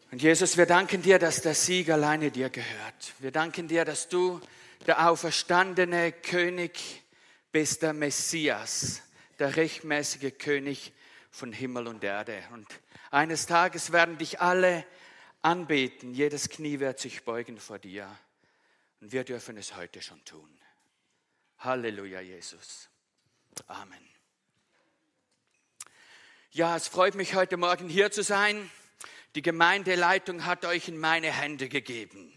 Und Jesus, wir danken dir, dass der Sieg alleine dir gehört. Wir danken dir, dass du der auferstandene König bist, der Messias, der rechtmäßige König von Himmel und Erde. Und eines Tages werden dich alle anbeten. Jedes Knie wird sich beugen vor dir. Und wir dürfen es heute schon tun. Halleluja, Jesus. Amen. Ja, es freut mich, heute Morgen hier zu sein. Die Gemeindeleitung hat euch in meine Hände gegeben.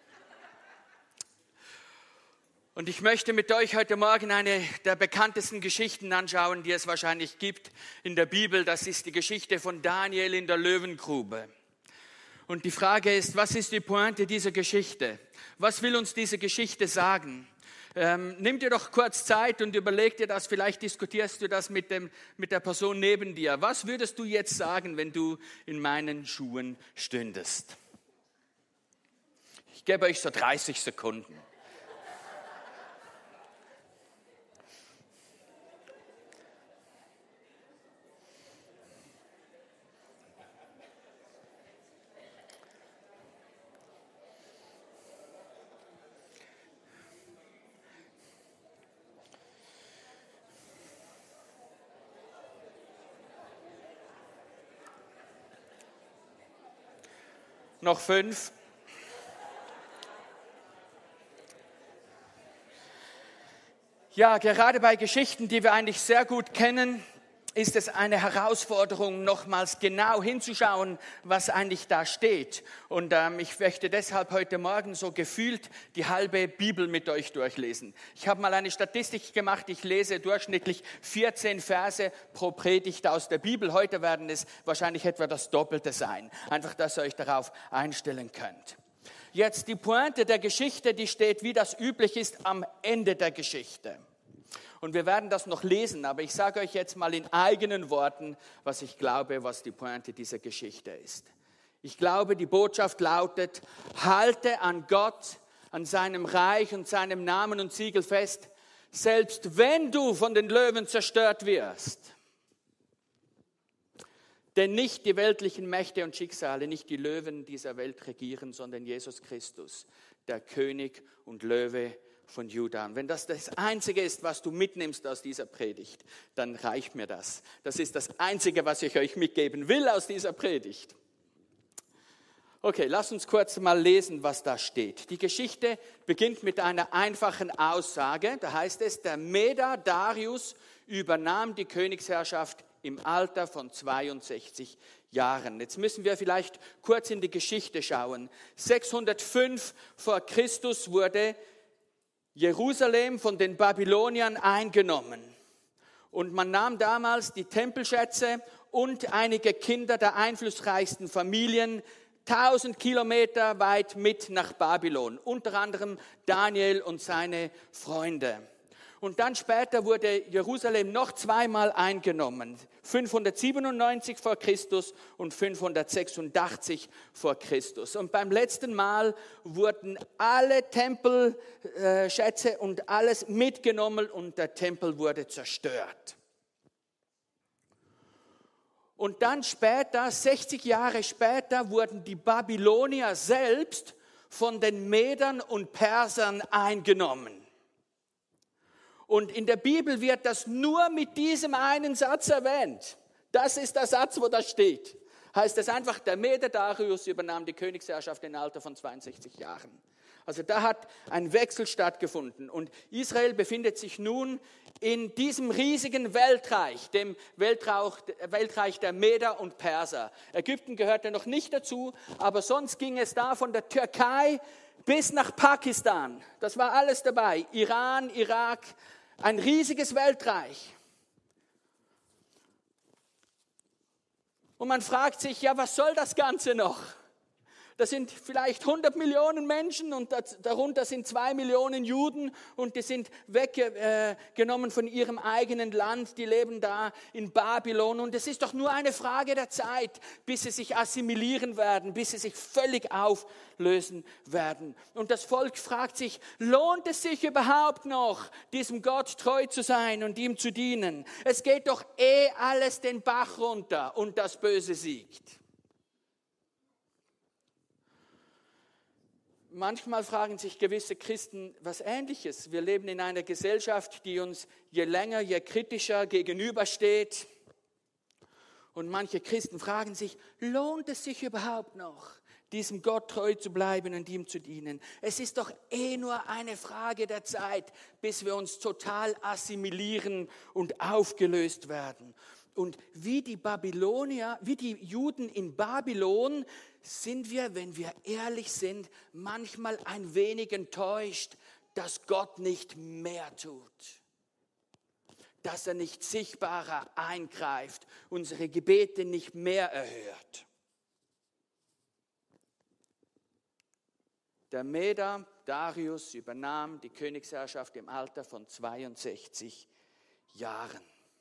Und ich möchte mit euch heute Morgen eine der bekanntesten Geschichten anschauen, die es wahrscheinlich gibt in der Bibel. Das ist die Geschichte von Daniel in der Löwengrube. Und die Frage ist, was ist die Pointe dieser Geschichte? Was will uns diese Geschichte sagen? Nimm dir doch kurz Zeit und überleg dir das, vielleicht diskutierst du das mit der Person neben dir. Was würdest du jetzt sagen, wenn du in meinen Schuhen stündest? Ich gebe euch so 30 Sekunden. Noch 5. Ja, gerade bei Geschichten, die wir eigentlich sehr gut kennen, ist es eine Herausforderung, nochmals genau hinzuschauen, was eigentlich da steht. Und ich möchte deshalb heute Morgen so gefühlt die halbe Bibel mit euch durchlesen. Ich habe mal eine Statistik gemacht, ich lese durchschnittlich 14 Verse pro Predigt aus der Bibel. Heute werden es wahrscheinlich etwa das Doppelte sein. Einfach, dass ihr euch darauf einstellen könnt. Jetzt die Pointe der Geschichte, die steht, wie das üblich ist, am Ende der Geschichte. Und wir werden das noch lesen, aber ich sage euch jetzt mal in eigenen Worten, was ich glaube, was die Pointe dieser Geschichte ist. Ich glaube, die Botschaft lautet, halte an Gott, an seinem Reich und seinem Namen und Siegel fest, selbst wenn du von den Löwen zerstört wirst. Denn nicht die weltlichen Mächte und Schicksale, nicht die Löwen dieser Welt regieren, sondern Jesus Christus, der König und Löwe von Juda. Und wenn das Einzige ist, was du mitnimmst aus dieser Predigt, dann reicht mir das. Das ist das Einzige, was ich euch mitgeben will aus dieser Predigt. Okay, lasst uns kurz mal lesen, was da steht. Die Geschichte beginnt mit einer einfachen Aussage. Da heißt es, der Meder Darius übernahm die Königsherrschaft im Alter von 62 Jahren. Jetzt müssen wir vielleicht kurz in die Geschichte schauen. 605 vor Christus wurde Jerusalem von den Babyloniern eingenommen. Und man nahm damals die Tempelschätze und einige Kinder der einflussreichsten Familien 1000 Kilometer weit mit nach Babylon. Unter anderem Daniel und seine Freunde. Und dann später wurde Jerusalem noch zweimal eingenommen. 597 vor Christus und 586 vor Christus. Und beim letzten Mal wurden alle Tempelschätze und alles mitgenommen und der Tempel wurde zerstört. Und dann später, 60 Jahre später, wurden die Babylonier selbst von den Medern und Persern eingenommen. Und in der Bibel wird das nur mit diesem einen Satz erwähnt. Das ist der Satz, wo das steht. Heißt es einfach, der Meder Darius übernahm die Königsherrschaft im Alter von 62 Jahren. Also da hat ein Wechsel stattgefunden. Und Israel befindet sich nun in diesem riesigen Weltreich, dem Weltreich der Meder und Perser. Ägypten gehörte noch nicht dazu, aber sonst ging es da von der Türkei bis nach Pakistan. Das war alles dabei. Iran, Irak, ein riesiges Weltreich. Und man fragt sich, ja, was soll das Ganze noch? Das sind vielleicht 100 Millionen Menschen und darunter sind 2 Millionen Juden und die sind weggenommen von ihrem eigenen Land. Die leben da in Babylon und es ist doch nur eine Frage der Zeit, bis sie sich assimilieren werden, bis sie sich völlig auflösen werden. Und das Volk fragt sich, lohnt es sich überhaupt noch, diesem Gott treu zu sein und ihm zu dienen? Es geht doch alles den Bach runter und das Böse siegt. Manchmal fragen sich gewisse Christen was Ähnliches. Wir leben in einer Gesellschaft, die uns je länger, je kritischer gegenübersteht. Und manche Christen fragen sich, lohnt es sich überhaupt noch, diesem Gott treu zu bleiben und ihm zu dienen? Es ist doch nur eine Frage der Zeit, bis wir uns total assimilieren und aufgelöst werden. Und wie die Juden in Babylon, sind wir, wenn wir ehrlich sind, manchmal ein wenig enttäuscht, dass Gott nicht mehr tut. Dass er nicht sichtbarer eingreift, unsere Gebete nicht mehr erhört. Der Meder Darius übernahm die Königsherrschaft im Alter von 62 Jahren.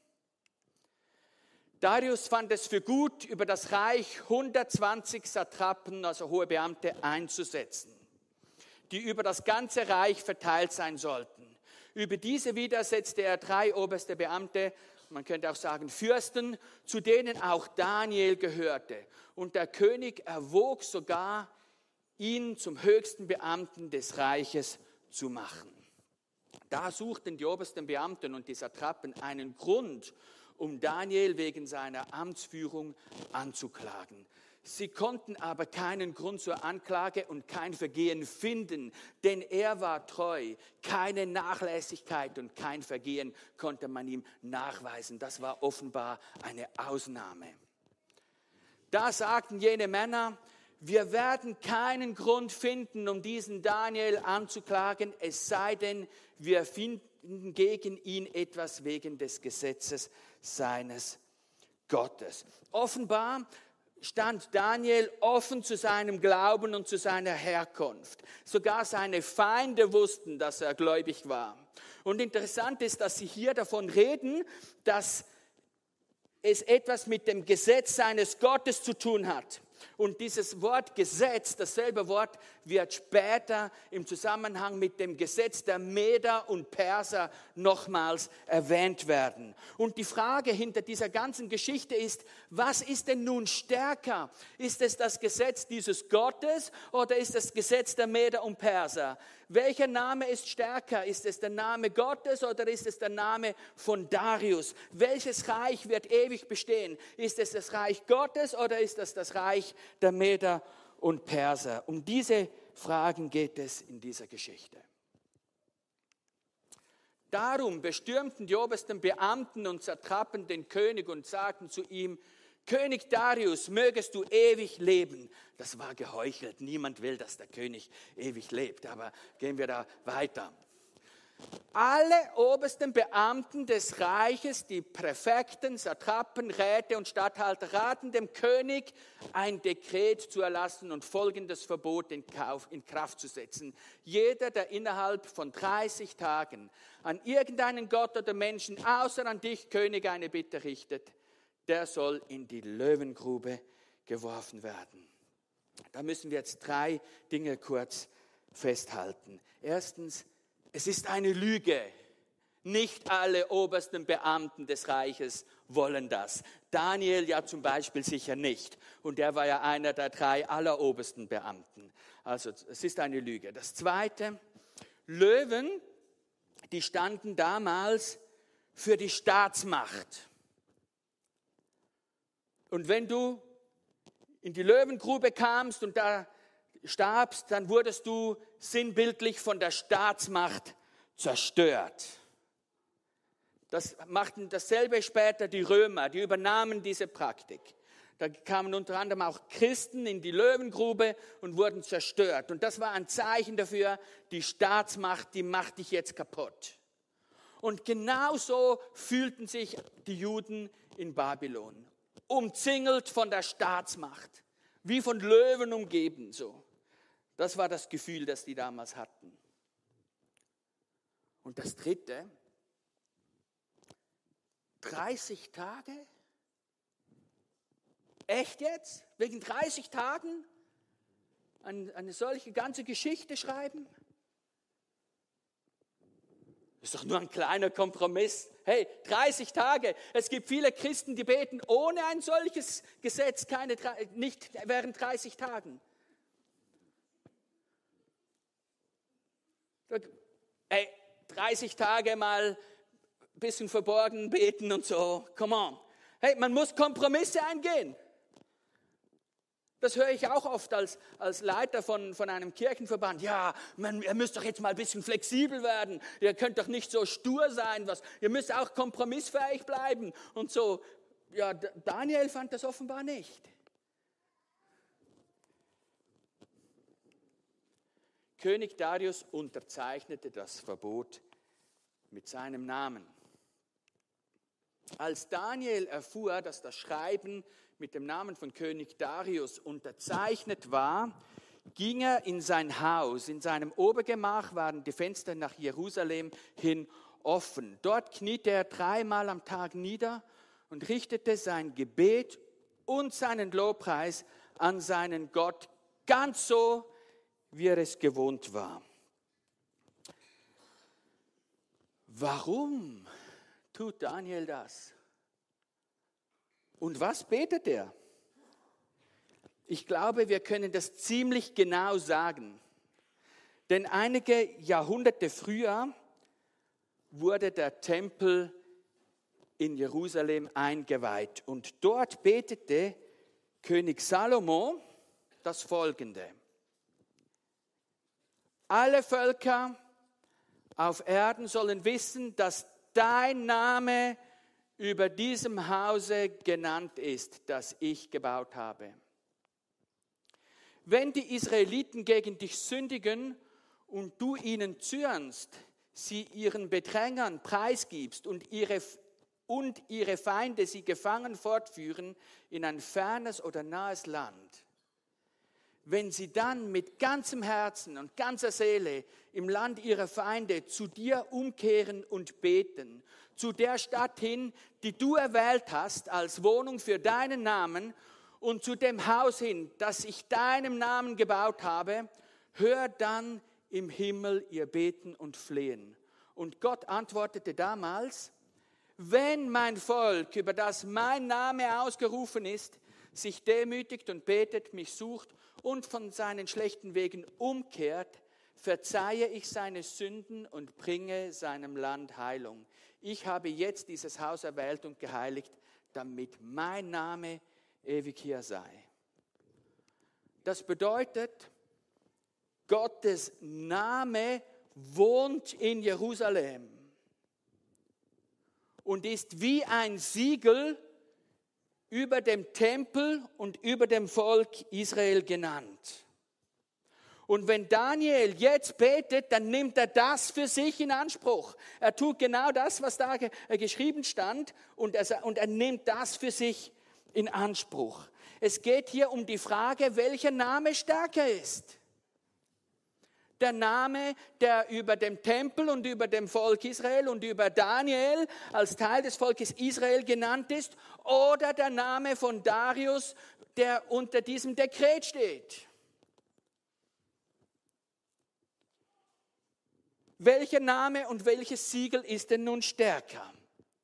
Darius fand es für gut, über das Reich 120 Satrapen, also hohe Beamte, einzusetzen, die über das ganze Reich verteilt sein sollten. Über diese wieder setzte er 3 oberste Beamte, man könnte auch sagen Fürsten, zu denen auch Daniel gehörte. Und der König erwog sogar, ihn zum höchsten Beamten des Reiches zu machen. Da suchten die obersten Beamten und die Satrapen einen Grund, um Daniel wegen seiner Amtsführung anzuklagen. Sie konnten aber keinen Grund zur Anklage und kein Vergehen finden, denn er war treu. Keine Nachlässigkeit und kein Vergehen konnte man ihm nachweisen. Das war offenbar eine Ausnahme. Da sagten jene Männer, wir werden keinen Grund finden, um diesen Daniel anzuklagen, es sei denn, wir finden gegen ihn etwas wegen des Gesetzes seines Gottes. Offenbar stand Daniel offen zu seinem Glauben und zu seiner Herkunft. Sogar seine Feinde wussten, dass er gläubig war. Und interessant ist, dass sie hier davon reden, dass es etwas mit dem Gesetz seines Gottes zu tun hat. Und dieses Wort Gesetz, dasselbe Wort, wird später im Zusammenhang mit dem Gesetz der Meder und Perser nochmals erwähnt werden. Und die Frage hinter dieser ganzen Geschichte ist, was ist denn nun stärker? Ist es das Gesetz dieses Gottes oder ist es das Gesetz der Meder und Perser? Welcher Name ist stärker? Ist es der Name Gottes oder ist es der Name von Darius? Welches Reich wird ewig bestehen? Ist es das Reich Gottes oder ist es das Reich der Meder und Perser? Um diese Fragen geht es in dieser Geschichte. Darum bestürmten die obersten Beamten und Satrapen den König und sagten zu ihm, König Darius, mögest du ewig leben. Das war geheuchelt. Niemand will, dass der König ewig lebt. Aber gehen wir da weiter. Alle obersten Beamten des Reiches, die Präfekten, Satrapen, Räte und Statthalter raten dem König, ein Dekret zu erlassen und folgendes Verbot in Kraft zu setzen. Jeder, der innerhalb von 30 Tagen an irgendeinen Gott oder Menschen, außer an dich, König, eine Bitte richtet, der soll in die Löwengrube geworfen werden. Da müssen wir jetzt 3 Dinge kurz festhalten. Erstens, es ist eine Lüge. Nicht alle obersten Beamten des Reiches wollen das. Daniel ja zum Beispiel sicher nicht. Und er war ja einer der 3 allerobersten Beamten. Also es ist eine Lüge. Das Zweite, Löwen, die standen damals für die Staatsmacht. Und wenn du in die Löwengrube kamst und da starbst, dann wurdest du sinnbildlich von der Staatsmacht zerstört. Das machten dasselbe später die Römer, die übernahmen diese Praktik. Da kamen unter anderem auch Christen in die Löwengrube und wurden zerstört. Und das war ein Zeichen dafür, die Staatsmacht, die macht dich jetzt kaputt. Und genauso fühlten sich die Juden in Babylon. Umzingelt von der Staatsmacht, wie von Löwen umgeben. So. Das war das Gefühl, das die damals hatten. Und das Dritte, 30 Tage? Echt jetzt? Wegen 30 Tagen eine solche ganze Geschichte schreiben? Das ist doch nur ein kleiner Kompromiss. Hey, 30 Tage. Es gibt viele Christen, die beten ohne ein solches Gesetz, nicht während 30 Tagen. Hey, 30 Tage mal ein bisschen verborgen beten und so. Come on. Hey, man muss Kompromisse eingehen. Das höre ich auch oft als Leiter von einem Kirchenverband. Ja, ihr müsst doch jetzt mal ein bisschen flexibel werden. Ihr könnt doch nicht so stur sein. Ihr müsst auch kompromissfähig bleiben. Und so, ja, Daniel fand das offenbar nicht. König Darius unterzeichnete das Verbot mit seinem Namen. Als Daniel erfuhr, dass das Schreiben mit dem Namen von König Darius unterzeichnet war, ging er in sein Haus. In seinem Obergemach waren die Fenster nach Jerusalem hin offen. Dort kniete er 3-mal am Tag nieder und richtete sein Gebet und seinen Lobpreis an seinen Gott, ganz so, wie er es gewohnt war. Warum tut Daniel das? Und was betet er? Ich glaube, wir können das ziemlich genau sagen. Denn einige Jahrhunderte früher wurde der Tempel in Jerusalem eingeweiht. Und dort betete König Salomo das Folgende: Alle Völker auf Erden sollen wissen, dass dein Name über diesem Hause genannt ist, das ich gebaut habe. Wenn die Israeliten gegen dich sündigen und du ihnen zürnst, sie ihren Bedrängern preisgibst und ihre Feinde sie gefangen fortführen in ein fernes oder nahes Land, wenn sie dann mit ganzem Herzen und ganzer Seele im Land ihrer Feinde zu dir umkehren und beten, zu der Stadt hin, die du erwählt hast als Wohnung für deinen Namen und zu dem Haus hin, das ich deinem Namen gebaut habe, hör dann im Himmel ihr Beten und Flehen. Und Gott antwortete damals: Wenn mein Volk, über das mein Name ausgerufen ist, sich demütigt und betet, mich sucht und von seinen schlechten Wegen umkehrt, verzeihe ich seine Sünden und bringe seinem Land Heilung. Ich habe jetzt dieses Haus erwählt und geheiligt, damit mein Name ewig hier sei. Das bedeutet, Gottes Name wohnt in Jerusalem und ist wie ein Siegel über dem Tempel und über dem Volk Israel genannt. Und wenn Daniel jetzt betet, dann nimmt er das für sich in Anspruch. Er tut genau das, was da geschrieben stand, und er nimmt das für sich in Anspruch. Es geht hier um die Frage, welcher Name stärker ist. Der Name, der über dem Tempel und über dem Volk Israel und über Daniel als Teil des Volkes Israel genannt ist, oder der Name von Darius, der unter diesem Dekret steht. Welcher Name und welches Siegel ist denn nun stärker?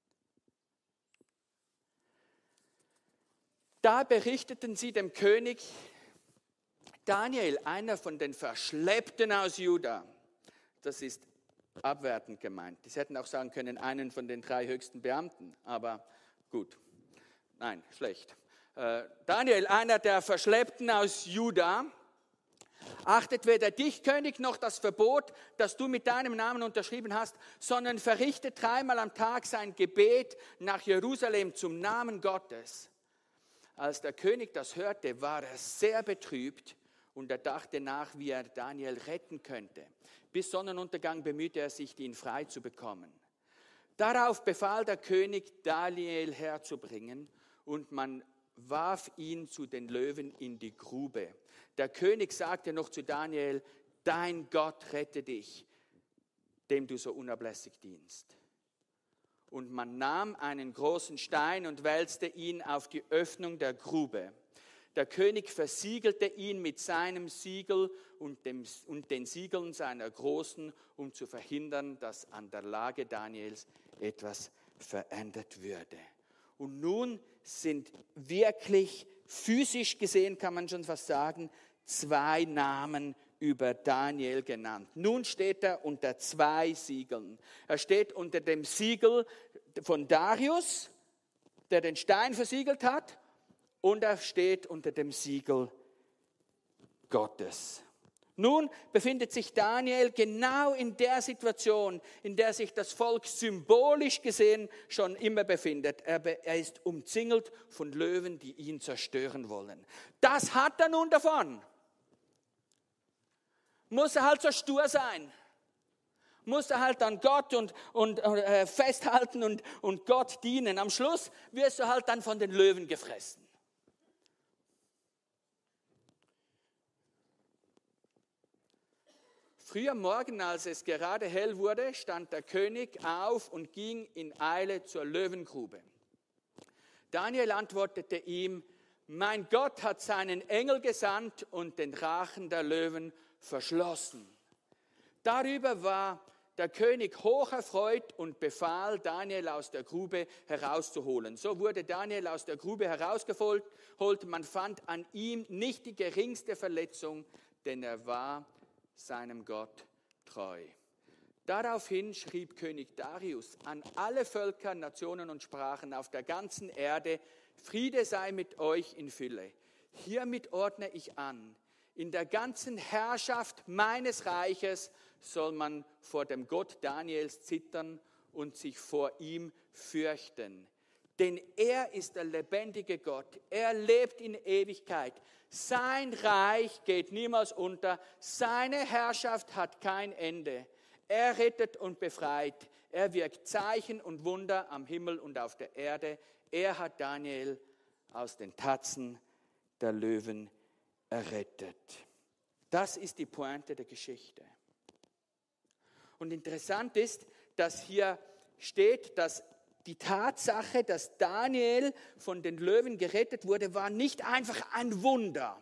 Da berichteten sie dem König: Daniel, einer von den Verschleppten aus Juda, das ist abwertend gemeint. Sie hätten auch sagen können, einen von den 3 höchsten Beamten, aber gut, nein, schlecht. Daniel, einer der Verschleppten aus Juda, achtet weder dich, König, noch das Verbot, das du mit deinem Namen unterschrieben hast, sondern verrichtet 3-mal am Tag sein Gebet nach Jerusalem zum Namen Gottes. Als der König das hörte, war er sehr betrübt und er dachte nach, wie er Daniel retten könnte. Bis Sonnenuntergang bemühte er sich, ihn frei zu bekommen. Darauf befahl der König, Daniel herzubringen, und man warf ihn zu den Löwen in die Grube. Der König sagte noch zu Daniel: Dein Gott rette dich, dem du so unablässig dienst. Und man nahm einen großen Stein und wälzte ihn auf die Öffnung der Grube. Der König versiegelte ihn mit seinem Siegel und den Siegeln seiner Großen, um zu verhindern, dass an der Lage Daniels etwas verändert würde. Und nun sind wirklich, physisch gesehen kann man schon fast sagen, 2 Namen über Daniel genannt. Nun steht er unter 2 Siegeln. Er steht unter dem Siegel von Darius, der den Stein versiegelt hat, und er steht unter dem Siegel Gottes. Nun befindet sich Daniel genau in der Situation, in der sich das Volk symbolisch gesehen schon immer befindet. Er ist umzingelt von Löwen, die ihn zerstören wollen. Das hat er nun davon. Muss er halt so stur sein. Muss er halt an Gott und festhalten und Gott dienen. Am Schluss wirst du halt dann von den Löwen gefressen. Früh am Morgen, als es gerade hell wurde, stand der König auf und ging in Eile zur Löwengrube. Daniel antwortete ihm: Mein Gott hat seinen Engel gesandt und den Rachen der Löwen verschlossen. Darüber war der König hoch erfreut und befahl, Daniel aus der Grube herauszuholen. So wurde Daniel aus der Grube herausgeholt. Man fand an ihm nicht die geringste Verletzung, denn er war seinem Gott treu. Daraufhin schrieb König Darius an alle Völker, Nationen und Sprachen auf der ganzen Erde: Friede sei mit euch in Fülle. Hiermit ordne ich an: In der ganzen Herrschaft meines Reiches soll man vor dem Gott Daniels zittern und sich vor ihm fürchten. Denn er ist der lebendige Gott. Er lebt in Ewigkeit. Sein Reich geht niemals unter. Seine Herrschaft hat kein Ende. Er rettet und befreit. Er wirkt Zeichen und Wunder am Himmel und auf der Erde. Er hat Daniel aus den Tatzen der Löwen errettet. Das ist die Pointe der Geschichte. Und interessant ist, dass hier steht, dass die Tatsache, dass Daniel von den Löwen gerettet wurde, war nicht einfach ein Wunder,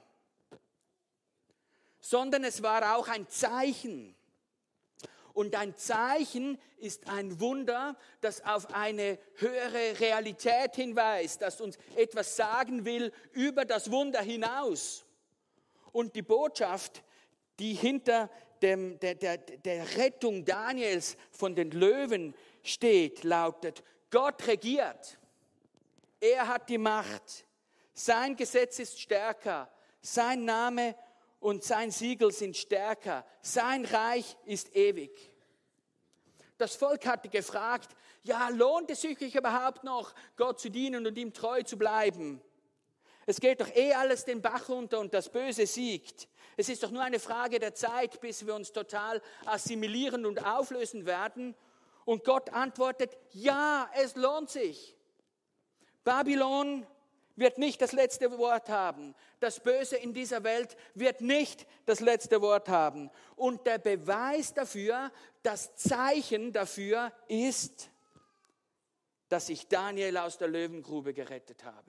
sondern es war auch ein Zeichen. Und ein Zeichen ist ein Wunder, das auf eine höhere Realität hinweist, das uns etwas sagen will über das Wunder hinaus. Und die Botschaft, die hinter der Rettung Daniels von den Löwen steht, lautet: Gott regiert. Er hat die Macht. Sein Gesetz ist stärker. Sein Name und sein Siegel sind stärker. Sein Reich ist ewig. Das Volk hatte gefragt: Ja, lohnt es sich überhaupt noch, Gott zu dienen und ihm treu zu bleiben? Es geht doch alles den Bach runter und das Böse siegt. Es ist doch nur eine Frage der Zeit, bis wir uns total assimilieren und auflösen werden. Und Gott antwortet: Ja, es lohnt sich. Babylon wird nicht das letzte Wort haben. Das Böse in dieser Welt wird nicht das letzte Wort haben. Und der Beweis dafür, das Zeichen dafür ist, dass ich Daniel aus der Löwengrube gerettet habe.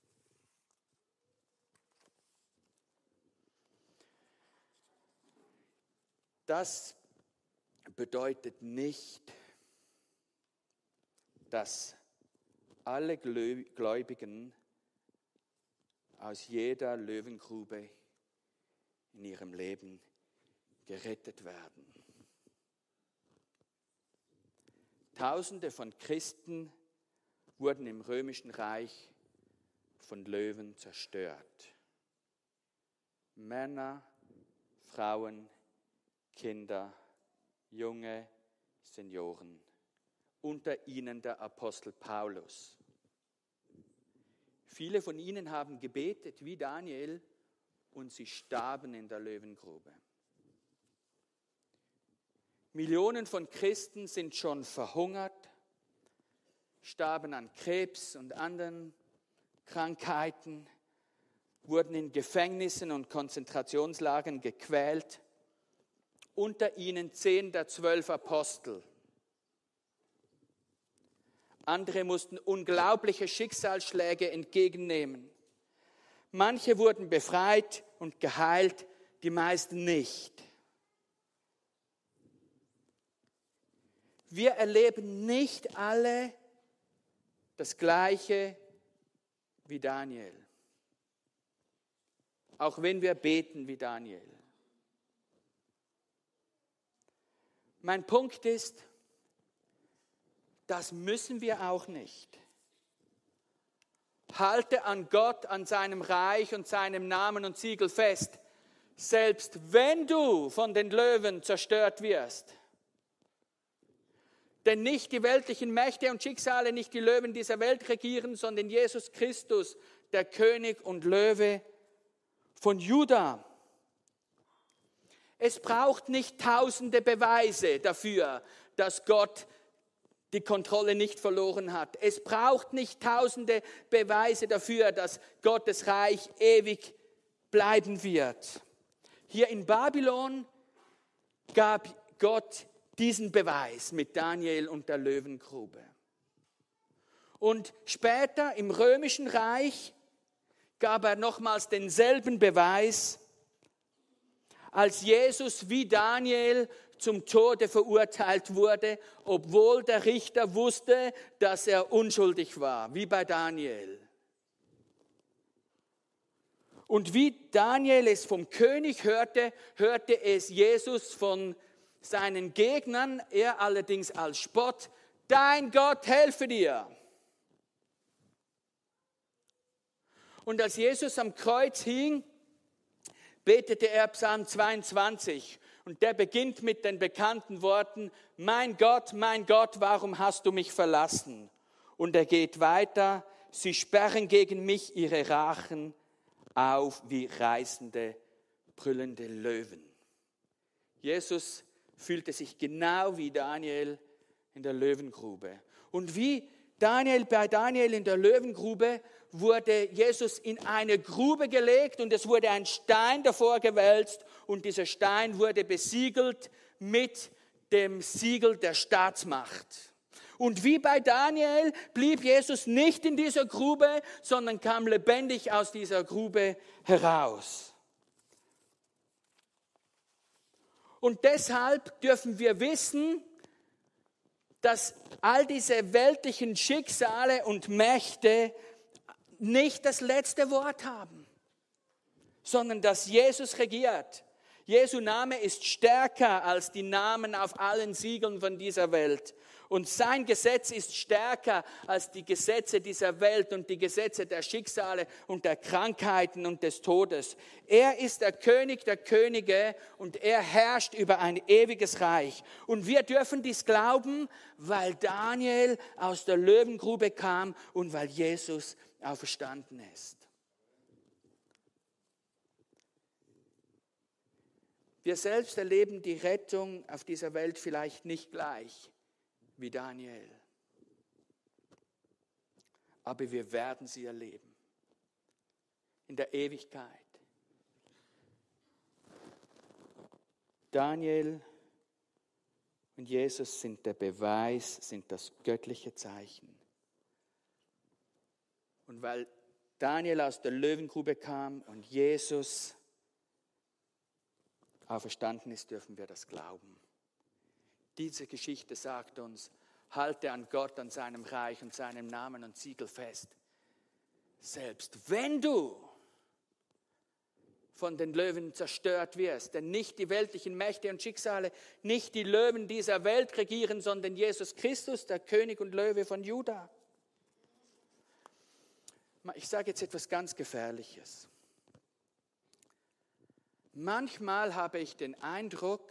Das bedeutet nicht, dass alle Gläubigen aus jeder Löwengrube in ihrem Leben gerettet werden. Tausende von Christen wurden im Römischen Reich von Löwen zerstört. Männer, Frauen, Kinder, junge Senioren, unter ihnen der Apostel Paulus. Viele von ihnen haben gebetet wie Daniel und sie starben in der Löwengrube. Millionen von Christen sind schon verhungert, starben an Krebs und anderen Krankheiten, wurden in Gefängnissen und Konzentrationslagern gequält. Unter ihnen 10 der 12 Apostel. Andere mussten unglaubliche Schicksalsschläge entgegennehmen. Manche wurden befreit und geheilt, die meisten nicht. Wir erleben nicht alle das Gleiche wie Daniel. auch wenn wir beten wie Daniel. Mein Punkt ist, das müssen wir auch nicht. Halte an Gott, an seinem Reich und seinem Namen und Siegel fest, selbst wenn du von den Löwen zerstört wirst. Denn nicht die weltlichen Mächte und Schicksale, nicht die Löwen dieser Welt regieren, sondern Jesus Christus, der König und Löwe von Juda. Es braucht nicht tausende Beweise dafür, dass Gott die Kontrolle nicht verloren hat. Es braucht nicht tausende Beweise dafür, dass Gottes Reich ewig bleiben wird. Hier in Babylon gab Gott diesen Beweis mit Daniel und der Löwengrube. Und später im Römischen Reich gab er nochmals denselben Beweis, als Jesus wie Daniel zum Tode verurteilt wurde, obwohl der Richter wusste, dass er unschuldig war, wie bei Daniel. Und wie Daniel es vom König hörte, hörte es Jesus von seinen Gegnern, er allerdings als Spott: Dein Gott helfe dir. Und als Jesus am Kreuz hing, betete er Psalm 22 und der beginnt mit den bekannten Worten: Mein Gott, warum hast du mich verlassen? Und er geht weiter: Sie sperren gegen mich ihre Rachen auf wie reißende, brüllende Löwen. Jesus fühlte sich genau wie Daniel in der Löwengrube. Und wie bei Daniel in der Löwengrube wurde Jesus in eine Grube gelegt und es wurde ein Stein davor gewälzt und dieser Stein wurde besiegelt mit dem Siegel der Staatsmacht. Und wie bei Daniel blieb Jesus nicht in dieser Grube, sondern kam lebendig aus dieser Grube heraus. Und deshalb dürfen wir wissen, dass all diese weltlichen Schicksale und Mächte nicht das letzte Wort haben, sondern dass Jesus regiert. Jesu Name ist stärker als die Namen auf allen Siegeln von dieser Welt. Und sein Gesetz ist stärker als die Gesetze dieser Welt und die Gesetze der Schicksale und der Krankheiten und des Todes. Er ist der König der Könige und er herrscht über ein ewiges Reich. Und wir dürfen dies glauben, weil Daniel aus der Löwengrube kam und weil Jesus auferstanden ist. Wir selbst erleben die Rettung auf dieser Welt vielleicht nicht gleich wie Daniel. Aber wir werden sie erleben. In der Ewigkeit. Daniel und Jesus sind der Beweis, sind das göttliche Zeichen. Und weil Daniel aus der Löwengrube kam und Jesus auferstanden ist, dürfen wir das glauben. Diese Geschichte sagt uns: Halte an Gott, an seinem Reich und seinem Namen und Siegel fest. Selbst wenn du von den Löwen zerstört wirst, denn nicht die weltlichen Mächte und Schicksale, nicht die Löwen dieser Welt regieren, sondern Jesus Christus, der König und Löwe von Juda. Ich sage jetzt etwas ganz Gefährliches. Manchmal habe ich den Eindruck,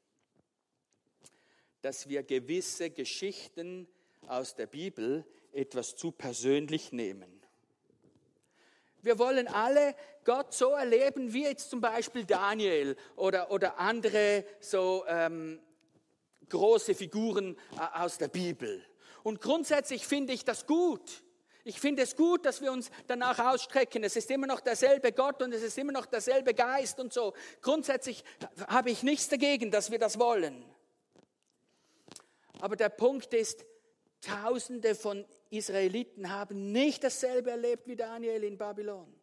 dass wir gewisse Geschichten aus der Bibel etwas zu persönlich nehmen. Wir wollen alle Gott so erleben, wie jetzt zum Beispiel Daniel oder andere so große Figuren aus der Bibel. Und grundsätzlich finde ich das gut. Ich finde es gut, dass wir uns danach ausstrecken. Es ist immer noch derselbe Gott und es ist immer noch derselbe Geist und so. Grundsätzlich habe ich nichts dagegen, dass wir das wollen. Aber der Punkt ist, Tausende von Israeliten haben nicht dasselbe erlebt wie Daniel in Babylon.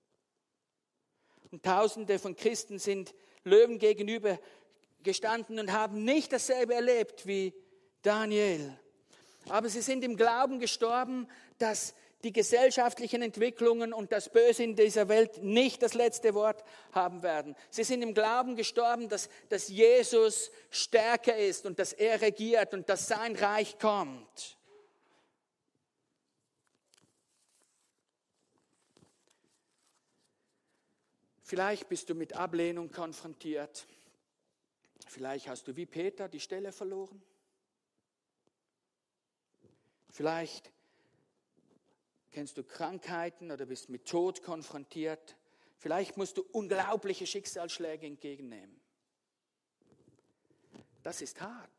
Und Tausende von Christen sind Löwen gegenüber gestanden und haben nicht dasselbe erlebt wie Daniel. Aber sie sind im Glauben gestorben, dass die gesellschaftlichen Entwicklungen und das Böse in dieser Welt nicht das letzte Wort haben werden. Sie sind im Glauben gestorben, dass Jesus stärker ist und dass er regiert und dass sein Reich kommt. Vielleicht bist du mit Ablehnung konfrontiert. Vielleicht hast du wie Peter die Stelle verloren. Vielleicht kennst du Krankheiten oder bist mit Tod konfrontiert. Vielleicht musst du unglaubliche Schicksalsschläge entgegennehmen. Das ist hart.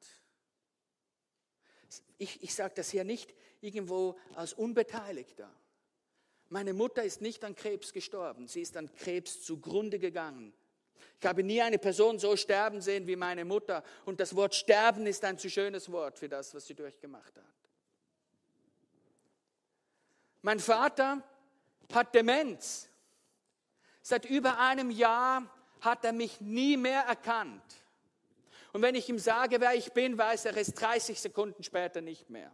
Ich sage das hier nicht irgendwo als Unbeteiligter. Meine Mutter ist nicht an Krebs gestorben, sie ist an Krebs zugrunde gegangen. Ich habe nie eine Person so sterben sehen wie meine Mutter. Und das Wort sterben ist ein zu schönes Wort für das, was sie durchgemacht hat. Mein Vater hat Demenz. Seit über einem Jahr hat er mich nie mehr erkannt. Und wenn ich ihm sage, wer ich bin, weiß er es 30 Sekunden später nicht mehr.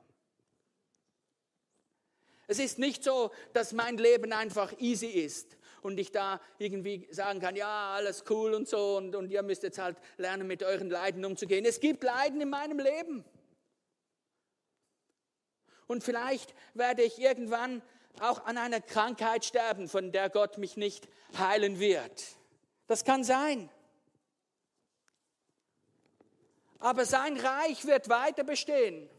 Es ist nicht so, dass mein Leben einfach easy ist und ich da irgendwie sagen kann, ja, alles cool und so und ihr müsst jetzt halt lernen, mit euren Leiden umzugehen. Es gibt Leiden in meinem Leben. Und vielleicht werde ich irgendwann auch an einer Krankheit sterben, von der Gott mich nicht heilen wird. Das kann sein. Aber sein Reich wird weiter bestehen.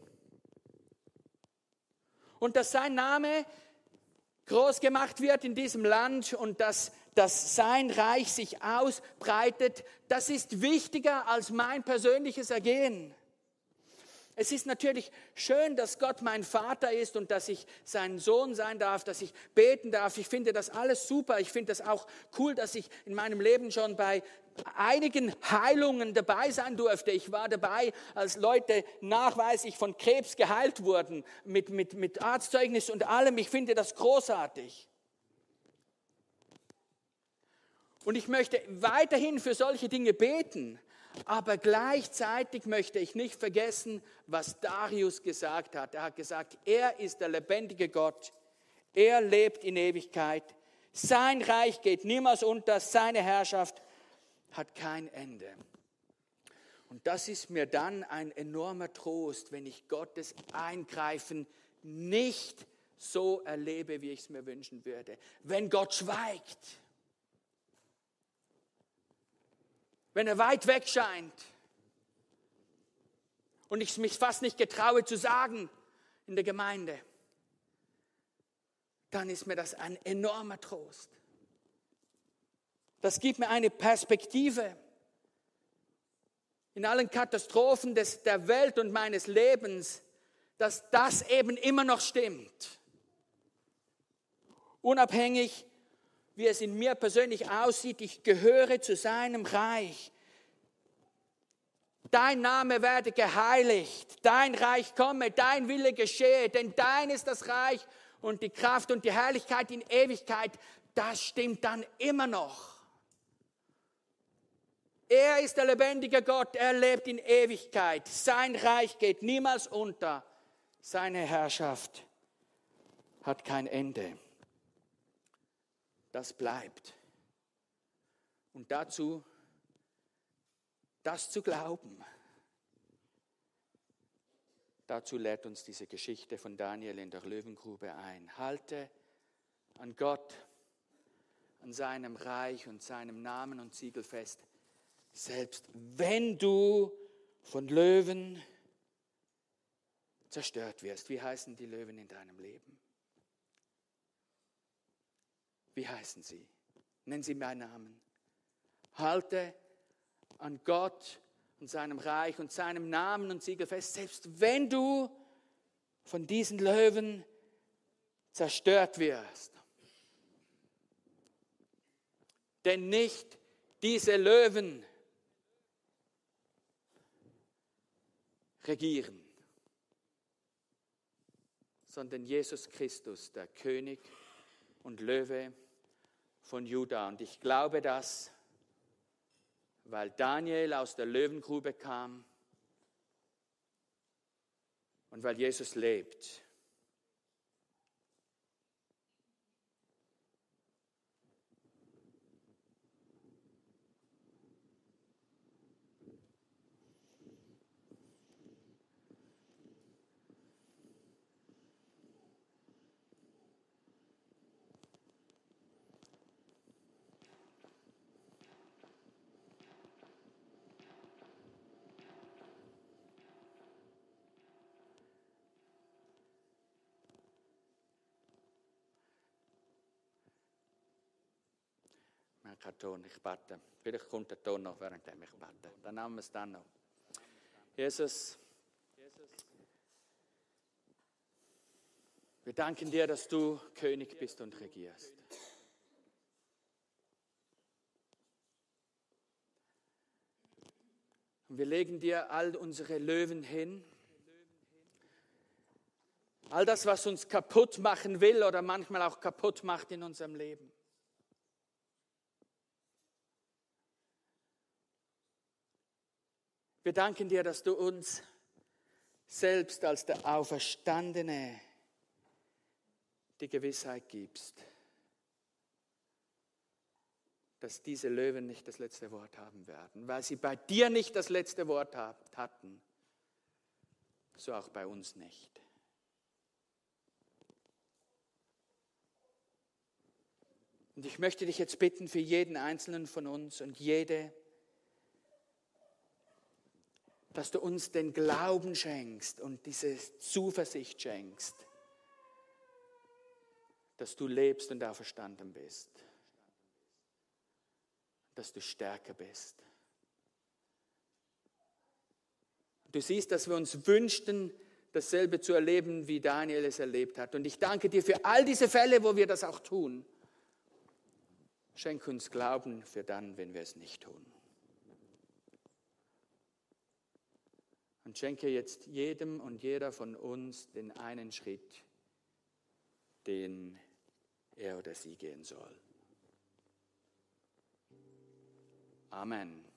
Und dass sein Name groß gemacht wird in diesem Land und dass sein Reich sich ausbreitet, das ist wichtiger als mein persönliches Ergehen. Es ist natürlich schön, dass Gott mein Vater ist und dass ich sein Sohn sein darf, dass ich beten darf. Ich finde das alles super. Ich finde das auch cool, dass ich in meinem Leben schon bei einigen Heilungen dabei sein durfte. Ich war dabei, als Leute nachweislich von Krebs geheilt wurden, mit Arztzeugnis und allem. Ich finde das großartig. Und ich möchte weiterhin für solche Dinge beten. Aber gleichzeitig möchte ich nicht vergessen, was Darius gesagt hat. Er hat gesagt, er ist der lebendige Gott. Er lebt in Ewigkeit. Sein Reich geht niemals unter. Seine Herrschaft hat kein Ende. Und das ist mir dann ein enormer Trost, wenn ich Gottes Eingreifen nicht so erlebe, wie ich es mir wünschen würde. Wenn Gott schweigt. Wenn er weit weg scheint und ich mich fast nicht getraue zu sagen in der Gemeinde, dann ist mir das ein enormer Trost. Das gibt mir eine Perspektive. In allen Katastrophen der Welt und meines Lebens, dass das eben immer noch stimmt. Unabhängig wie es in mir persönlich aussieht, ich gehöre zu seinem Reich. Dein Name werde geheiligt, dein Reich komme, dein Wille geschehe, denn dein ist das Reich und die Kraft und die Herrlichkeit in Ewigkeit, das stimmt dann immer noch. Er ist der lebendige Gott, er lebt in Ewigkeit, sein Reich geht niemals unter, seine Herrschaft hat kein Ende. Das bleibt. Und dazu, das zu glauben, dazu lädt uns diese Geschichte von Daniel in der Löwengrube ein. Halte an Gott, an seinem Reich und seinem Namen und Siegel fest, selbst wenn du von Löwen zerstört wirst. Wie heißen die Löwen in deinem Leben? Wie heißen sie? Nennen sie meinen Namen. Halte an Gott und seinem Reich und seinem Namen und Siegel fest, selbst wenn du von diesen Löwen zerstört wirst. Denn nicht diese Löwen regieren, sondern Jesus Christus, der König und Löwe von Juda. Und ich glaube das, weil Daniel aus der Löwengrube kam und weil Jesus lebt. Kein Ton, ich bete. Vielleicht kommt der Ton noch, während ich bete. Dann nehmen wir es dann noch. Jesus, wir danken dir, dass du König bist und regierst. Und wir legen dir all unsere Löwen hin. All das, was uns kaputt machen will oder manchmal auch kaputt macht in unserem Leben. Wir danken dir, dass du uns selbst als der Auferstandene die Gewissheit gibst, dass diese Löwen nicht das letzte Wort haben werden, weil sie bei dir nicht das letzte Wort hatten, so auch bei uns nicht. Und ich möchte dich jetzt bitten für jeden Einzelnen von uns und jede, dass du uns den Glauben schenkst und diese Zuversicht schenkst, dass du lebst und auferstanden bist, dass du stärker bist. Du siehst, dass wir uns wünschten, dasselbe zu erleben, wie Daniel es erlebt hat. Und ich danke dir für all diese Fälle, wo wir das auch tun. Schenk uns Glauben für dann, wenn wir es nicht tun. Und schenke jetzt jedem und jeder von uns den einen Schritt, den er oder sie gehen soll. Amen.